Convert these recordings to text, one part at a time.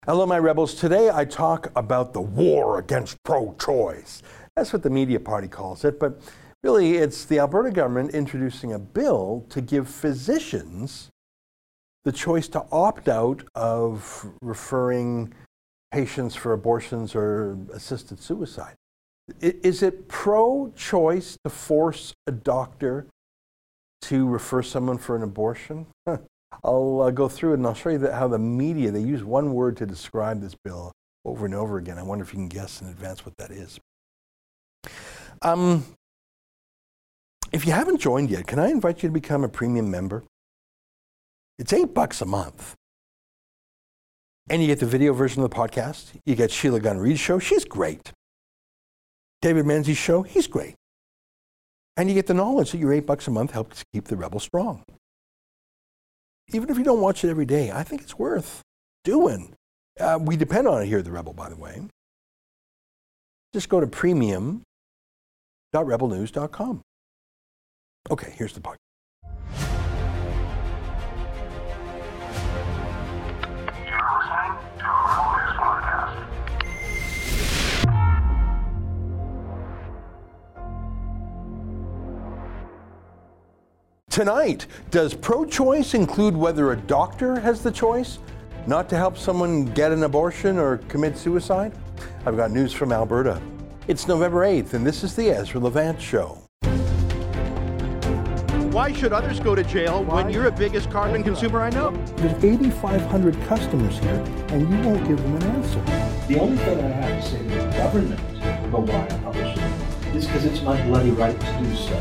Hello, my rebels. Today I talk about the war against pro-choice. That's what the media party calls it, but really it's the Alberta government introducing a bill to give physicians the choice to opt out of referring patients for abortions or assisted suicide. Is it pro-choice to force a doctor to refer someone for an abortion? I'll go through it and I'll show you how the media, they use one word to describe this bill over and over again. I wonder if you can guess in advance what that is. If you haven't joined yet, can I invite you to become a premium member? It's $8 a month. And you get the video version of the podcast. You get Sheila Gunn-Reid's show. She's great. David Menzies' show. He's great. And you get the knowledge that your $8 a month helps keep the Rebel strong. Even if you don't watch it every day, I think it's worth doing. We depend on it here at the Rebel, by the way. Just go to premium.rebelnews.com. Okay, here's the podcast. Tonight, does pro-choice include whether a doctor has the choice not to help someone get an abortion or commit suicide? I've got news from Alberta. It's November 8th, and this is the Ezra Levant Show. Why should others go to jail when you're the biggest carbon consumer I know? There's 8,500 customers here, and you won't give them an answer. The only thing I have to say to the government about why I publish it is because it's my bloody right to do so.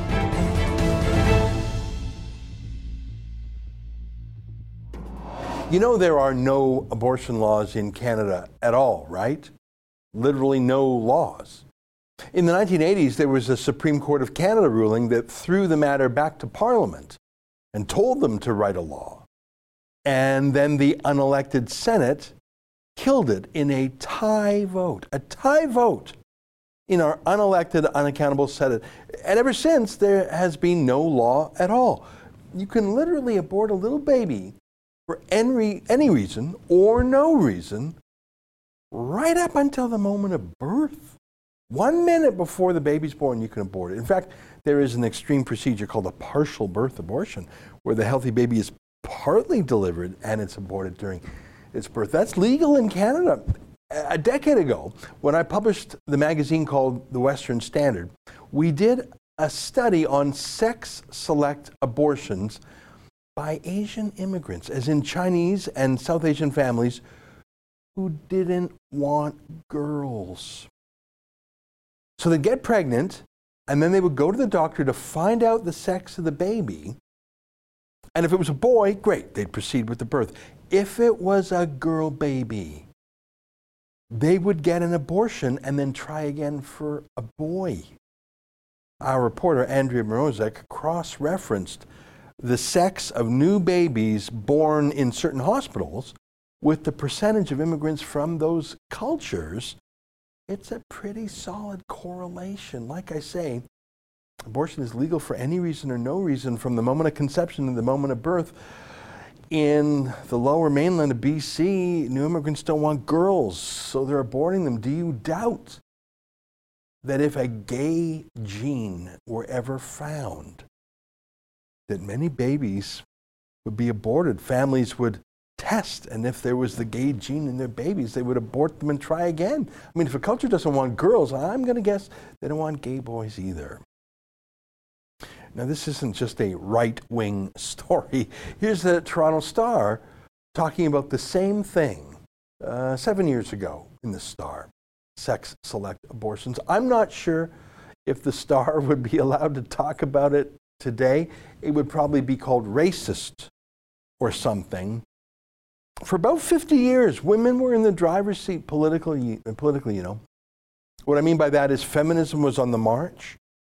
You know there are no abortion laws in Canada at all, right? Literally no laws. In the 1980s, there was a Supreme Court of Canada ruling that threw the matter back to Parliament and told them to write a law. And then the unelected Senate killed it in a tie vote. A tie vote in our unelected, unaccountable Senate. And ever since, there has been no law at all. You can literally abort a little baby for any reason or no reason, right up until the moment of birth. 1 minute before the baby's born, you can abort it. In fact, there is an extreme procedure called a partial birth abortion, where the healthy baby is partly delivered and it's aborted during its birth. That's legal in Canada. A decade ago, when I published the magazine called The Western Standard, we did a study on sex-select abortions by Asian immigrants, as in Chinese and South Asian families who didn't want girls. So they'd get pregnant, and then they would go to the doctor to find out the sex of the baby. And if it was a boy, great, they'd proceed with the birth. If it was a girl baby, they would get an abortion and then try again for a boy. Our reporter, Andrea Morozek, cross-referenced the sex of new babies born in certain hospitals with the percentage of immigrants from those cultures. It's a pretty solid correlation. Like I say, abortion is legal for any reason or no reason from the moment of conception to the moment of birth. In the lower mainland of BC, new immigrants don't want girls, so they're aborting them. Do you doubt that if a gay gene were ever found, that many babies would be aborted? Families would test, and if there was the gay gene in their babies, they would abort them and try again. I mean, if a culture doesn't want girls, I'm going to guess they don't want gay boys either. Now, this isn't just a right-wing story. Here's the Toronto Star talking about the same thing 7 years ago in the Star, sex-select abortions. I'm not sure if the Star would be allowed to talk about it today. It would probably be called racist or something. For about 50 years, women were in the driver's seat politically, you know. What I mean by that is feminism was on the march.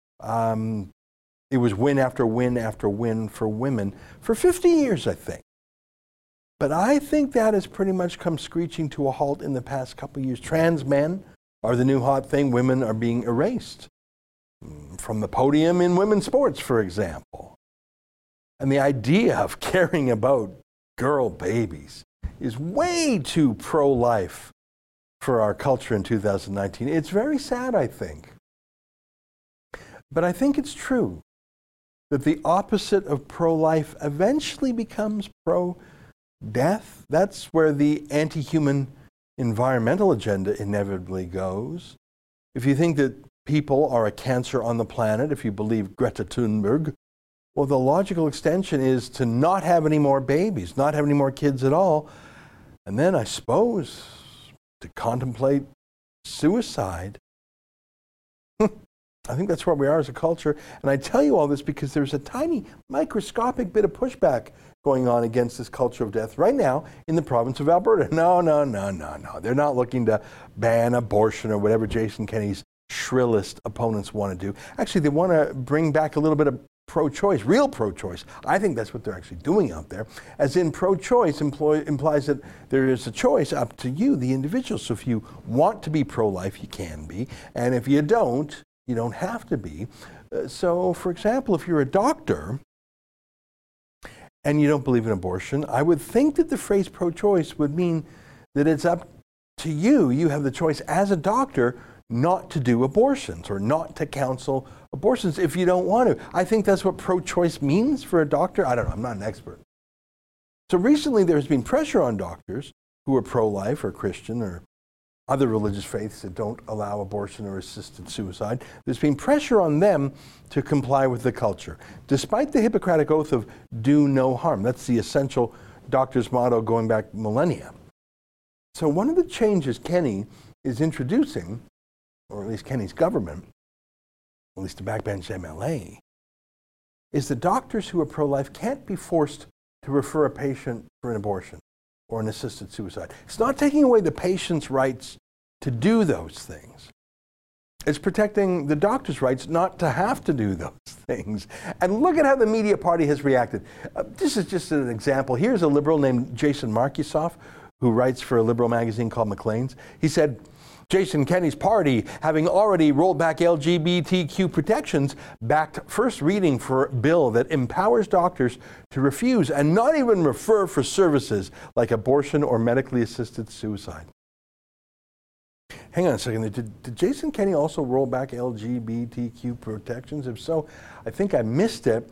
It was win after win after win for women for 50 years, I think. But I think that has pretty much come screeching to a halt in the past couple of years. Trans men are the new hot thing. Women are being erased from the podium in women's sports, for example. And the idea of caring about girl babies is way too pro-life for our culture in 2019. It's very sad, I think. But I think it's true that the opposite of pro-life eventually becomes pro-death. That's where the anti-human environmental agenda inevitably goes. If you think that people are a cancer on the planet, if you believe Greta Thunberg, well, the logical extension is to not have any more babies, not have any more kids at all, and then I suppose to contemplate suicide. I think that's where we are as a culture. And I tell you all this because there's a tiny microscopic bit of pushback going on against this culture of death right now in the province of Alberta. No. They're not looking to ban abortion or whatever Jason Kenney's shrillest opponents want to do. Actually, they want to bring back a little bit of pro-choice, real pro-choice. I think that's what they're actually doing out there. As in, pro-choice implies that there is a choice up to you, the individual. So if you want to be pro-life, you can be. And if you don't have to be. So, for example, if you're a doctor and you don't believe in abortion, I would think that the phrase pro-choice would mean that it's up to you. You have the choice as a doctor not to do abortions or not to counsel abortions if you don't want to. I think that's what pro-choice means for a doctor. I don't know. I'm not an expert. So recently there's been pressure on doctors who are pro-life or Christian or other religious faiths that don't allow abortion or assisted suicide. There's been pressure on them to comply with the culture, despite the Hippocratic oath of do no harm. That's the essential doctor's motto going back millennia. So one of the changes Kenney is introducing, or at least Kenney's government, at least the backbench MLA, is that doctors who are pro-life can't be forced to refer a patient for an abortion or an assisted suicide. It's not taking away the patient's rights to do those things. It's protecting the doctor's rights not to have to do those things. And look at how the media party has reacted. This is just an example. Here's a liberal named Jason Markisoff, who writes for a liberal magazine called Maclean's. He said, Jason Kenney's party, having already rolled back LGBTQ protections, backed first reading for a bill that empowers doctors to refuse and not even refer for services like abortion or medically assisted suicide. Hang on a second. Did Jason Kenney also roll back LGBTQ protections? If so, I think I missed it.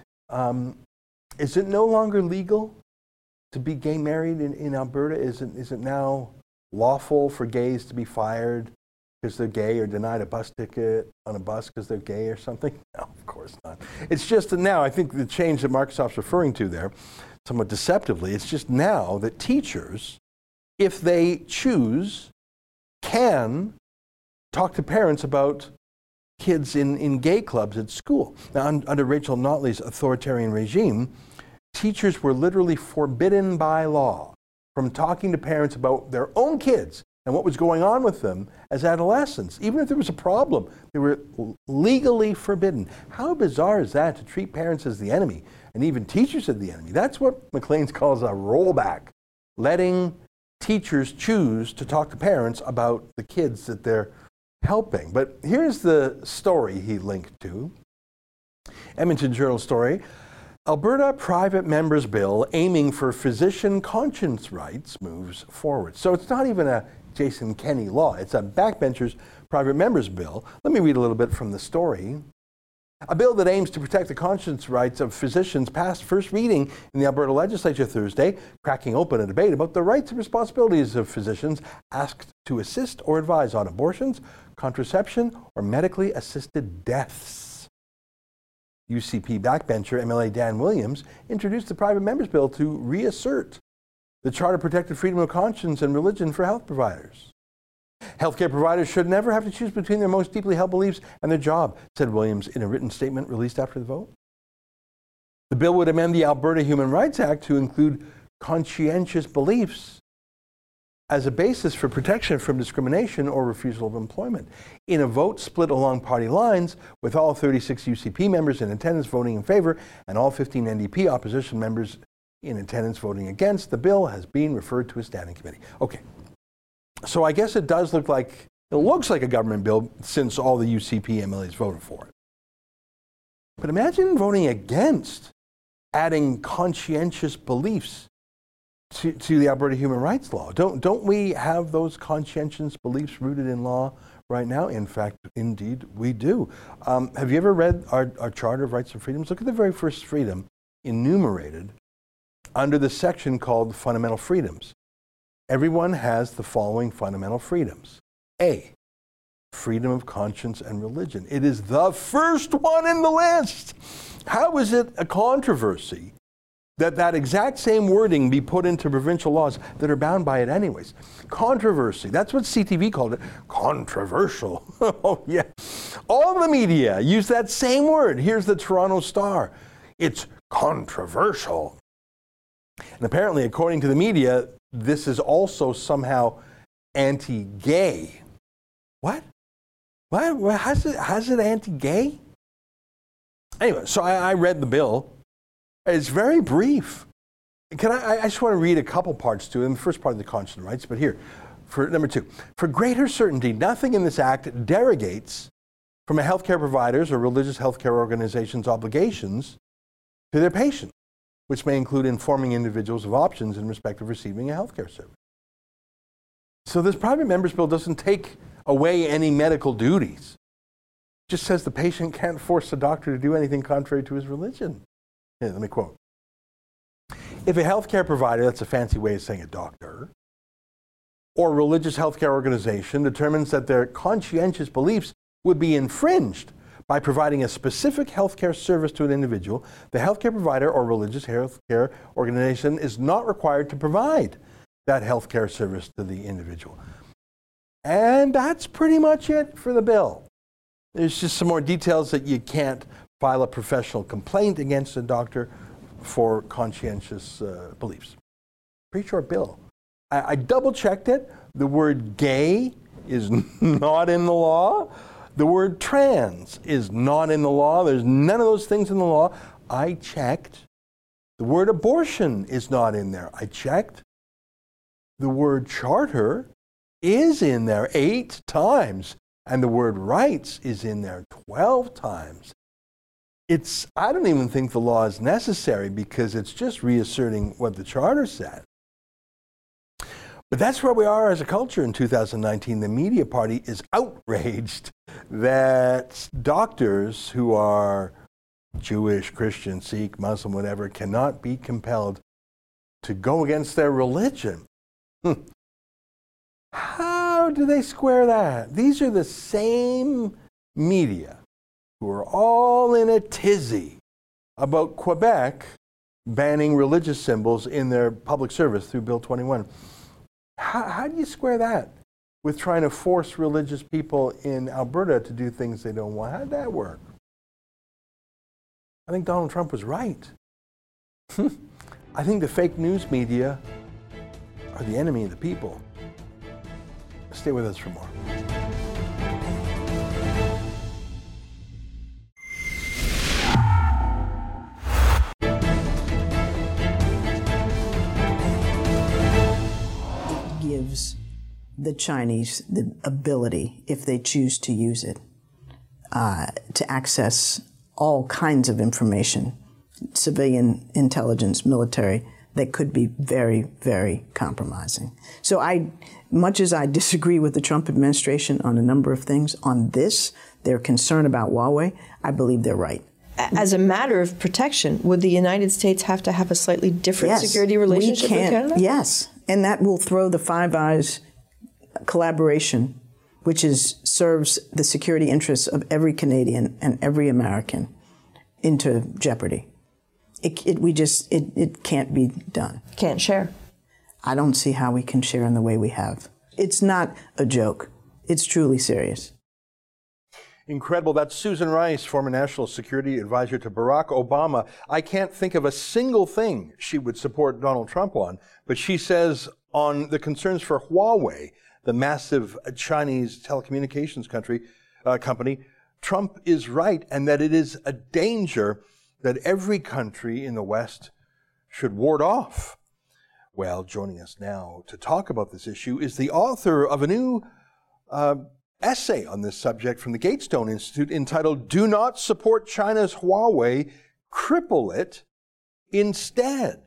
Is it no longer legal to be gay married in Alberta? Is it now lawful for gays to be fired because they're gay or denied a bus ticket on a bus because they're gay or something? No, of course not. It's just that now, I think the change that Markisoff's referring to there, somewhat deceptively, it's just now that teachers, if they choose, can talk to parents about kids in gay clubs at school. Now, under Rachel Notley's authoritarian regime, teachers were literally forbidden by law from talking to parents about their own kids and what was going on with them as adolescents. Even if there was a problem, they were legally forbidden. How bizarre is that, to treat parents as the enemy and even teachers as the enemy? That's what Maclean's calls a rollback, letting teachers choose to talk to parents about the kids that they're helping. But here's the story he linked to. Edmonton Journal story. Alberta Private Members Bill aiming for physician conscience rights moves forward. So it's not even a Jason Kenney law. It's a backbenchers private members bill. Let me read a little bit from the story. A bill that aims to protect the conscience rights of physicians passed first reading in the Alberta Legislature Thursday, cracking open a debate about the rights and responsibilities of physicians asked to assist or advise on abortions, contraception, or medically assisted deaths. UCP backbencher MLA Dan Williams introduced the private members bill to reassert the Charter protected freedom of conscience and religion for health providers. Healthcare providers should never have to choose between their most deeply held beliefs and their job, said Williams in a written statement released after the vote. The bill would amend the Alberta Human Rights Act to include conscientious beliefs as a basis for protection from discrimination or refusal of employment. In a vote split along party lines, with all 36 UCP members in attendance voting in favor and all 15 NDP opposition members in attendance voting against, the bill has been referred to a standing committee. Okay, so I guess it looks like a government bill since all the UCP MLAs voted for it. But imagine voting against adding conscientious beliefs to the Alberta human rights law. Don't we have those conscientious beliefs rooted in law right now? In fact, indeed, we do. Have you ever read our Charter of Rights and Freedoms? Look at the very first freedom enumerated under the section called Fundamental Freedoms. Everyone has the following fundamental freedoms. A, freedom of conscience and religion. It is the first one in the list. How is it a controversy that exact same wording be put into provincial laws that are bound by it anyways? Controversy. That's what CTV called it. Controversial. Oh, yeah. All the media use that same word. Here's the Toronto Star. It's controversial. And apparently, according to the media, this is also somehow anti-gay. What? How's it anti-gay? Anyway, so I read the bill. It's very brief. I just want to read a couple parts to it. And the first part of the Constitutional Rights, but here, for number 2. For greater certainty, nothing in this act derogates from a healthcare provider's or religious healthcare organization's obligations to their patients, which may include informing individuals of options in respect of receiving a healthcare service. So this private member's bill doesn't take away any medical duties. It just says the patient can't force the doctor to do anything contrary to his religion. Here, let me quote. If a healthcare provider, that's a fancy way of saying a doctor, or religious healthcare organization determines that their conscientious beliefs would be infringed by providing a specific healthcare service to an individual, the healthcare provider or religious healthcare organization is not required to provide that healthcare service to the individual. And that's pretty much it for the bill. There's just some more details that you can't file a professional complaint against a doctor for conscientious beliefs. Pretty short bill. I double-checked it. The word gay is not in the law. The word trans is not in the law. There's none of those things in the law. I checked. The word abortion is not in there. I checked. The word charter is in there 8 times. And the word rights is in there 12 times. I don't even think the law is necessary because it's just reasserting what the charter said. But that's where we are as a culture in 2019. The media party is outraged that doctors who are Jewish, Christian, Sikh, Muslim, whatever, cannot be compelled to go against their religion. How do they square that? These are the same media who are all in a tizzy about Quebec banning religious symbols in their public service through Bill 21. How do you square that with trying to force religious people in Alberta to do things they don't want? How did that work? I think Donald Trump was right. I think the fake news media are the enemy of the people. Stay with us for more. Gives the Chinese the ability, if they choose to use it, to access all kinds of information, civilian intelligence, military, that could be very, very compromising. So much as I disagree with the Trump administration on a number of things, on this, their concern about Huawei, I believe they're right. As a matter of protection, would the United States have to have a slightly different security relationship with Canada? Yes, and that will throw the Five Eyes collaboration, which serves the security interests of every Canadian and every American, into jeopardy. It can't be done. Can't share. I don't see how we can share in the way we have. It's not a joke. It's truly serious. Incredible. That's Susan Rice, former National Security Advisor to Barack Obama. I can't think of a single thing she would support Donald Trump on, but she says on the concerns for Huawei, the massive Chinese telecommunications company, Trump is right, and that it is a danger that every country in the West should ward off. Well, joining us now to talk about this issue is the author of a new essay on this subject from the Gatestone Institute entitled, "Do Not Support China's Huawei, Cripple It Instead."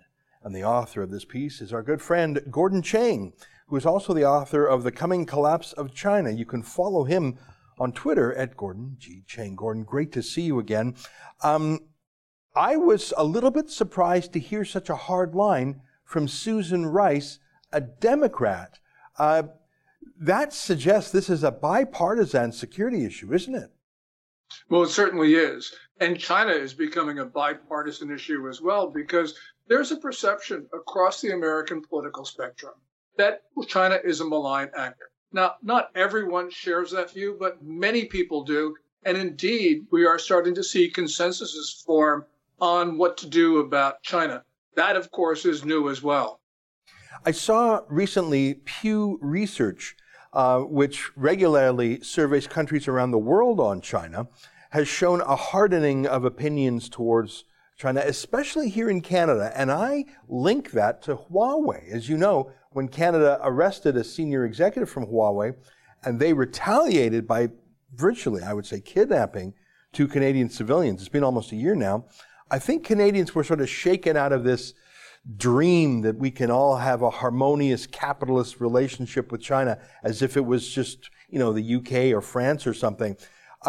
And the author of this piece is our good friend Gordon Chang, who is also the author of The Coming Collapse of China. You can follow him on Twitter at Gordon G. Chang. Gordon, great to see you again. I was a little bit surprised to hear such a hard line from Susan Rice, a Democrat. That suggests this is a bipartisan security issue, isn't it? Well, it certainly is. And China is becoming a bipartisan issue as well, because there's a perception across the American political spectrum that China is a malign actor. Now, not everyone shares that view, but many people do. And indeed, we are starting to see consensuses form on what to do about China. That, of course, is new as well. I saw recently Pew Research, which regularly surveys countries around the world on China, has shown a hardening of opinions towards China, especially here in Canada. And I link that to Huawei. As you know, when Canada arrested a senior executive from Huawei, and they retaliated by virtually, I would say, kidnapping 2 Canadian civilians. It's been almost a year now. I think Canadians were sort of shaken out of this dream that we can all have a harmonious capitalist relationship with China as if it was just, the UK or France or something.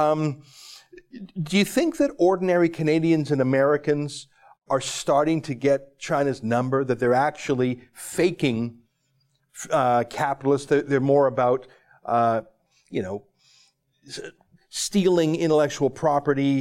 Do you think that ordinary Canadians and Americans are starting to get China's number, that they're actually faking capitalists? They're more about, stealing intellectual property,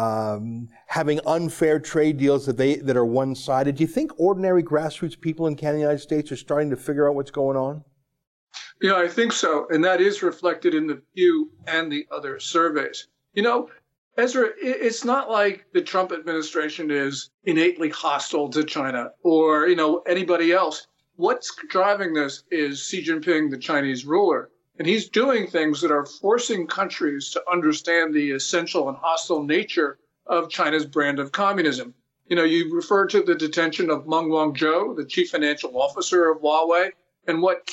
having unfair trade deals that are one-sided. Do you think ordinary grassroots people in Canada and the United States are starting to figure out what's going on? Yeah, I think so. And that is reflected in the Pew and the other surveys. Ezra, it's not like the Trump administration is innately hostile to China or, anybody else. What's driving this is Xi Jinping, the Chinese ruler. And he's doing things that are forcing countries to understand the essential and hostile nature of China's brand of communism. You refer to the detention of Meng Wanzhou, the chief financial officer of Huawei, and what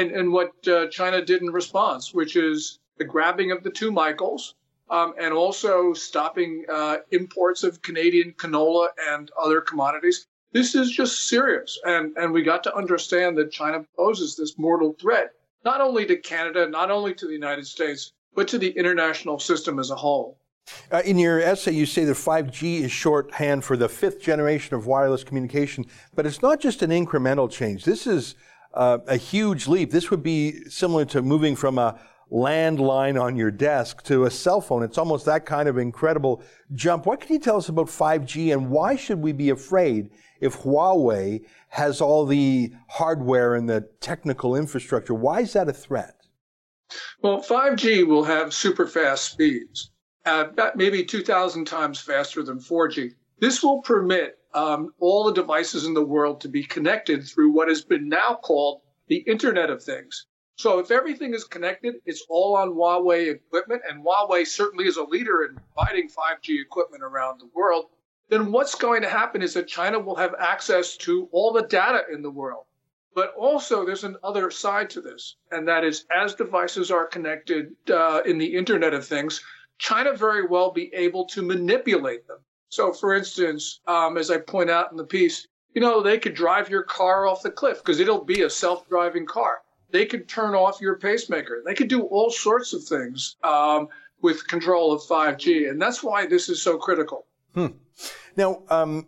China did in response, which is the grabbing of the 2 Michaels, and also stopping imports of Canadian canola and other commodities. This is just serious. And we got to understand that China poses this mortal threat, not only to Canada, not only to the United States, but to the international system as a whole. In your essay, you say that 5G is shorthand for the 5th generation of wireless communication, but it's not just an incremental change. This is a huge leap. This would be similar to moving from a landline on your desk to a cell phone. It's almost that kind of incredible jump. What can you tell us about 5G, and why should we be afraid if Huawei has all the hardware and the technical infrastructure? Why is that a threat? Well, 5G will have super fast speeds, about maybe 2,000 times faster than 4G. This will permit all the devices in the world to be connected through what has been now called the Internet of Things. So if everything is connected, it's all on Huawei equipment, and Huawei certainly is a leader in providing 5G equipment around the world. Then what's going to happen is that China will have access to all the data in the world. But also there's another side to this, and that is as devices are connected in the Internet of Things, China very well be able to manipulate them. So for instance, as I point out in the piece, they could drive your car off the cliff because it'll be a self-driving car. They could turn off your pacemaker. They could do all sorts of things with control of 5G. And that's why this is so critical. Now,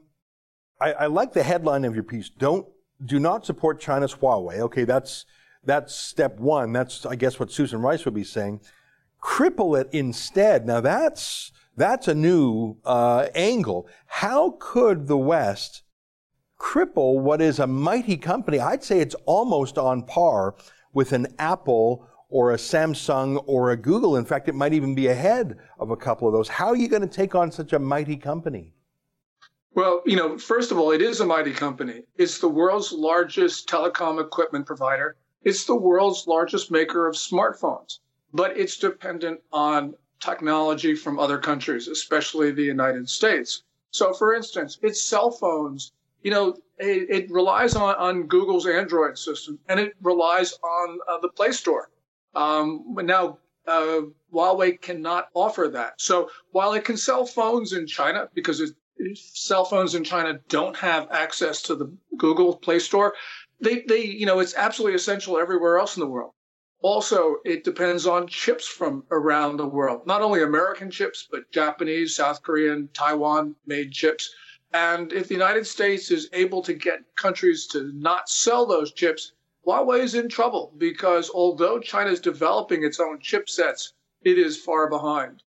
I like the headline of your piece. Do not support China's Huawei. Okay, that's step one. That's, I guess, what Susan Rice would be saying. Cripple it instead. Now, that's a new angle. How could the West cripple what is a mighty company? I'd say it's almost on par with an Apple or a Samsung or a Google. In fact, it might even be ahead of a couple of those. How are you going to take on such a mighty company? Well, first of all, it is a mighty company. It's the world's largest telecom equipment provider. It's the world's largest maker of smartphones, but it's dependent on technology from other countries, especially the United States. So, for instance, its cell phones, it relies on Google's Android system, and it relies on the Play Store. But now Huawei cannot offer that. So while it can sell phones in China because cell phones in China don't have access to the Google Play Store. It's absolutely essential everywhere else in the world. Also, it depends on chips from around the world, not only American chips, but Japanese, South Korean, Taiwan-made chips. And if the United States is able to get countries to not sell those chips, Huawei is in trouble because although China is developing its own chipsets, it is far behind.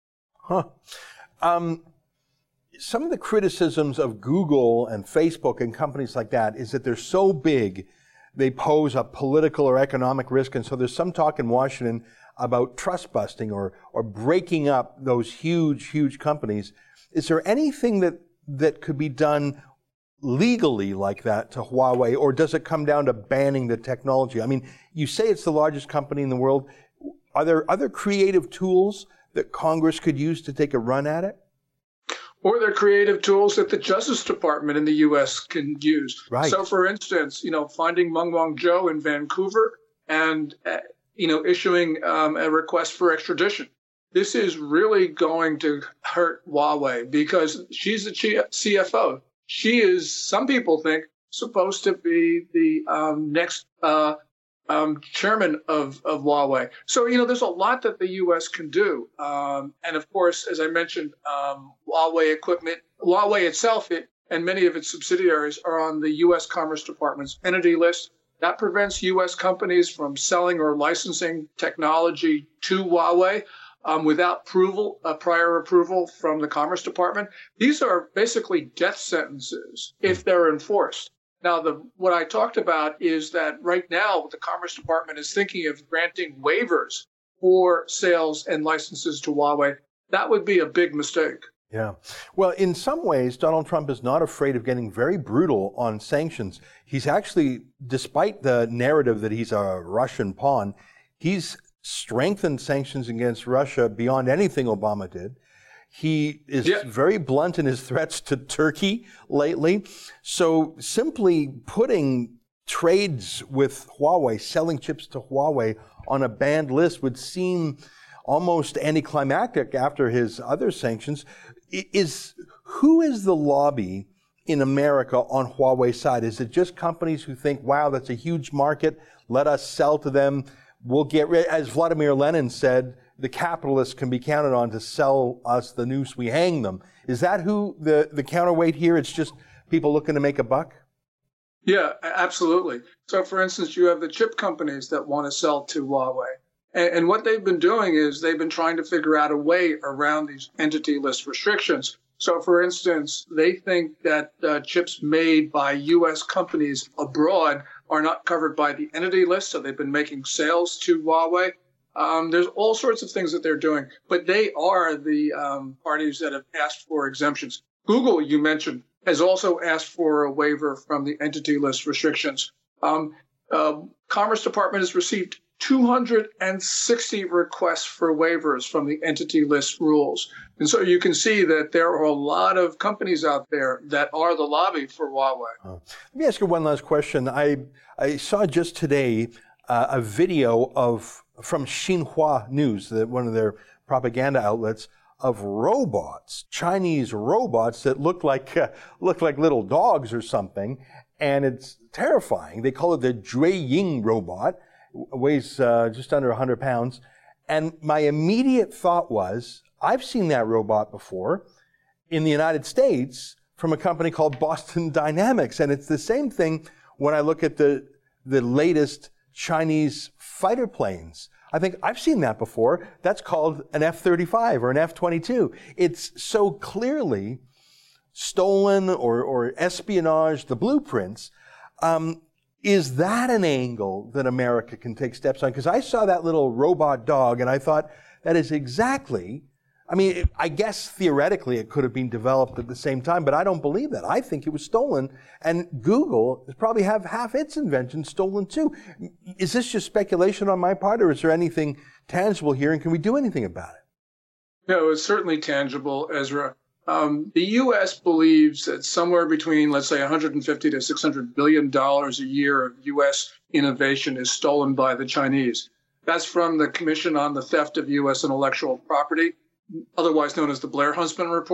Some of the criticisms of Google and Facebook and companies like that is that they're so big, they pose a political or economic risk. And so there's some talk in Washington about trust busting or breaking up those huge companies. Is there anything that could be done legally like that to Huawei, or does it come down to banning the technology? I mean, you say it's the largest company in the world. Are there other creative tools that Congress could use to take a run at it? Or they're creative tools that the Justice Department in the U.S. can use. Right. So, for instance, finding Meng Wanzhou in Vancouver and, issuing a request for extradition. This is really going to hurt Huawei because she's the CFO. She is, some people think, supposed to be the next chairman of Huawei. So, there's a lot that the U.S. can do. And of course, as I mentioned, Huawei itself and many of its subsidiaries are on the U.S. Commerce Department's entity list. That prevents U.S. companies from selling or licensing technology to Huawei without prior approval from the Commerce Department. These are basically death sentences if they're enforced. Now, what I talked about is that right now the Commerce Department is thinking of granting waivers for sales and licenses to Huawei. That would be a big mistake. Yeah. Well, in some ways, Donald Trump is not afraid of getting very brutal on sanctions. He's actually, despite the narrative that he's a Russian pawn, he's strengthened sanctions against Russia beyond anything Obama did. He is very blunt in his threats to Turkey lately. So simply putting trades with Huawei, selling chips to Huawei on a banned list would seem almost anticlimactic after his other sanctions. Who is the lobby in America on Huawei's side? Is it just companies who think, wow, that's a huge market, let us sell to them? We'll get rid, as Vladimir Lenin said, the capitalists can be counted on to sell us the noose we hang them. Is that who the counterweight here? It's just people looking to make a buck? Yeah, absolutely. So, for instance, you have the chip companies that want to sell to Huawei. And what they've been doing is they've been trying to figure out a way around these entity list restrictions. So, for instance, they think that chips made by U.S. companies abroad are not covered by the entity list, so they've been making sales to Huawei. There's all sorts of things that they're doing, but they are the parties that have asked for exemptions. Google, you mentioned, has also asked for a waiver from the entity list restrictions. Commerce Department has received 260 requests for waivers from the entity list rules. And so you can see that there are a lot of companies out there that are the lobby for Huawei. Let me ask you one last question. I saw just today a video from Xinhua News, one of their propaganda outlets, of robots, Chinese robots that look like little dogs or something, and it's terrifying. They call it the Zhuiying robot. Weighs just under 100 pounds. And my immediate thought was, I've seen that robot before in the United States from a company called Boston Dynamics. And it's the same thing when I look at the latest Chinese fighter planes. I think I've seen that before. That's called an F-35 or an F-22. It's so clearly stolen or espionage, the blueprints. Is that an angle that America can take steps on? Because I saw that little robot dog and I thought that is exactly, I guess theoretically it could have been developed at the same time, but I don't believe that. I think it was stolen, and Google probably have half its invention stolen too. Is this just speculation on my part, or is there anything tangible here, and can we do anything about it? No, it's certainly tangible, Ezra. The U.S. believes that somewhere between, let's say, $150 to $600 billion a year of U.S. innovation is stolen by the Chinese. That's from the Commission on the Theft of U.S. Intellectual Property, otherwise known as the Blair-Huntsman Report.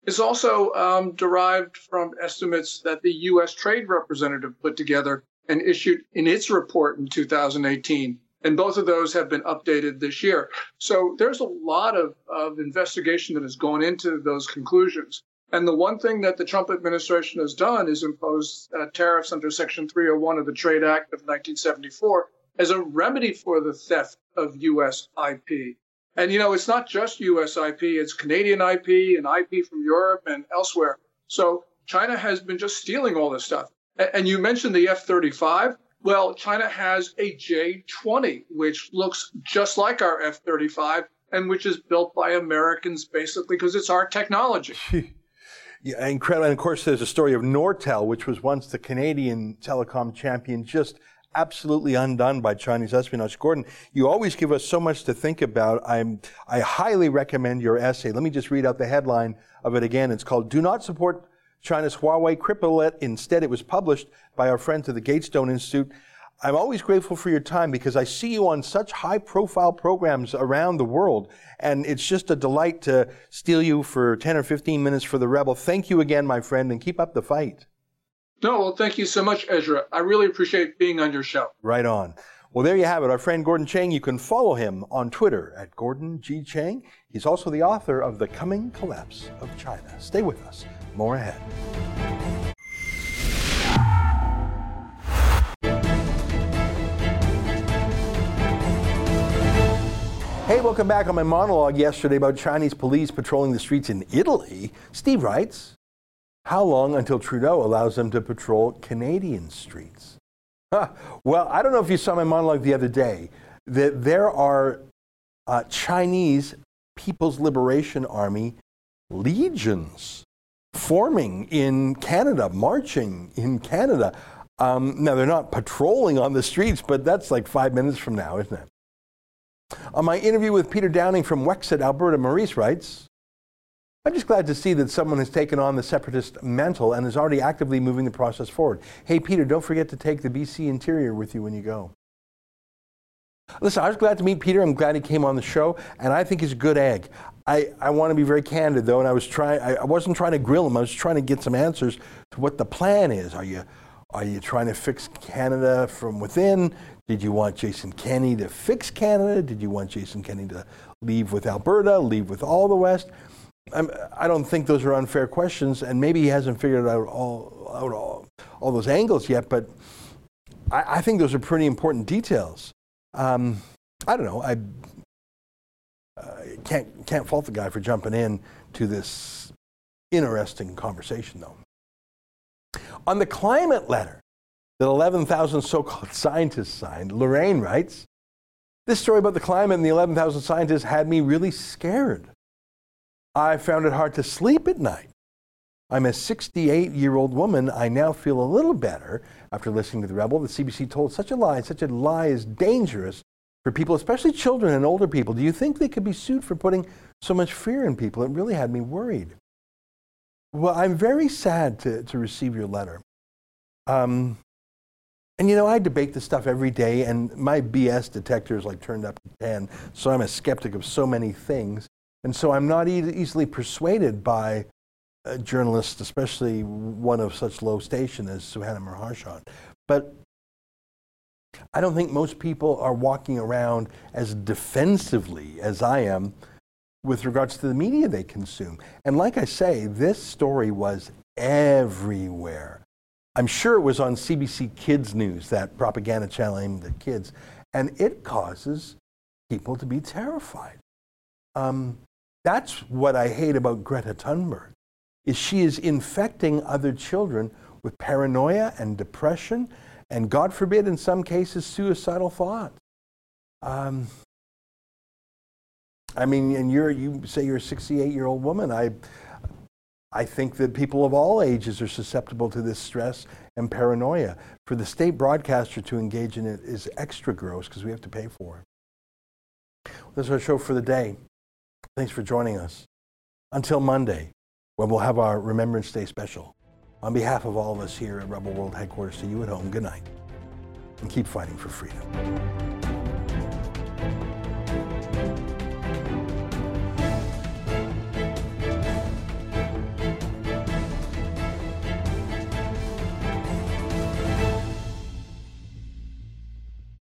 is also derived from estimates that the U.S. Trade Representative put together and issued in its report in 2018. And both of those have been updated this year. So there's a lot of investigation that has gone into those conclusions. And the one thing that the Trump administration has done is impose tariffs under Section 301 of the Trade Act of 1974 as a remedy for the theft of U.S. IP. And, it's not just U.S. IP, it's Canadian IP and IP from Europe and elsewhere. So China has been just stealing all this stuff. And you mentioned the F-35. Well, China has a J-20, which looks just like our F-35 and which is built by Americans basically because it's our technology. Yeah, incredible. And of course, there's a story of Nortel, which was once the Canadian telecom champion, just absolutely undone by Chinese espionage. Gordon, you always give us so much to think about. I highly recommend your essay. Let me just read out the headline of it again. It's called "Do Not Support China's Huawei Cripple It." Instead, it was published by our friends at the Gatestone Institute. I'm always grateful for your time because I see you on such high-profile programs around the world, and it's just a delight to steal you for 10 or 15 minutes for The Rebel. Thank you again, my friend, and keep up the fight. No, well, thank you so much, Ezra. I really appreciate being on your show. Right on. Well, there you have it. Our friend Gordon Chang, you can follow him on Twitter at Gordon G. Chang. He's also the author of The Coming Collapse of China. Stay with us. More ahead. Hey, welcome back. On my monologue yesterday about Chinese police patrolling the streets in Italy, Steve writes, how long until Trudeau allows them to patrol Canadian streets? Well, I don't know if you saw my monologue the other day, that there are Chinese People's Liberation Army legions forming in Canada, marching in Canada. Now, they're not patrolling on the streets, but that's like 5 minutes from now, isn't it? On my interview with Peter Downing from Wexford, Alberta, Maurice writes, I'm just glad to see that someone has taken on the separatist mantle and is already actively moving the process forward. Hey, Peter, don't forget to take the BC Interior with you when you go. Listen, I was glad to meet Peter. I'm glad he came on the show, and I think he's a good egg. I want to be very candid, though, and I wasn't trying to grill him. I was trying to get some answers to what the plan is. Are you trying to fix Canada from within? Did you want Jason Kenney to fix Canada? Did you want Jason Kenney to leave with Alberta, leave with all the West? I don't think those are unfair questions, and maybe he hasn't figured out all those angles yet, but I think those are pretty important details. I don't know. I can't fault the guy for jumping in to this interesting conversation, though. On the climate letter that 11,000 so-called scientists signed, Lorraine writes, this story about the climate and the 11,000 scientists had me really scared. I found it hard to sleep at night. I'm a 68-year-old woman. I now feel a little better after listening to The Rebel. The CBC told such a lie. Such a lie is dangerous for people, especially children and older people. Do you think they could be sued for putting so much fear in people? It really had me worried. Well, I'm very sad to receive your letter. And I debate this stuff every day, and my BS detector is like turned up to 10, so I'm a skeptic of so many things. And so I'm not easily persuaded by journalists, especially one of such low station as Suhana Maharshan. But I don't think most people are walking around as defensively as I am with regards to the media they consume. And like I say, this story was everywhere. I'm sure it was on CBC Kids News, that propaganda channel aimed at kids, and it causes people to be terrified. That's what I hate about Greta Thunberg, is she is infecting other children with paranoia and depression, and God forbid, in some cases, suicidal thoughts. And you say you're a 68-year-old woman. I think that people of all ages are susceptible to this stress and paranoia. For the state broadcaster to engage in it is extra gross because we have to pay for it. That's our show for the day. Thanks for joining us. Until Monday, when we'll have our Remembrance Day special. On behalf of all of us here at Rebel World Headquarters, to you at home, good night. And keep fighting for freedom.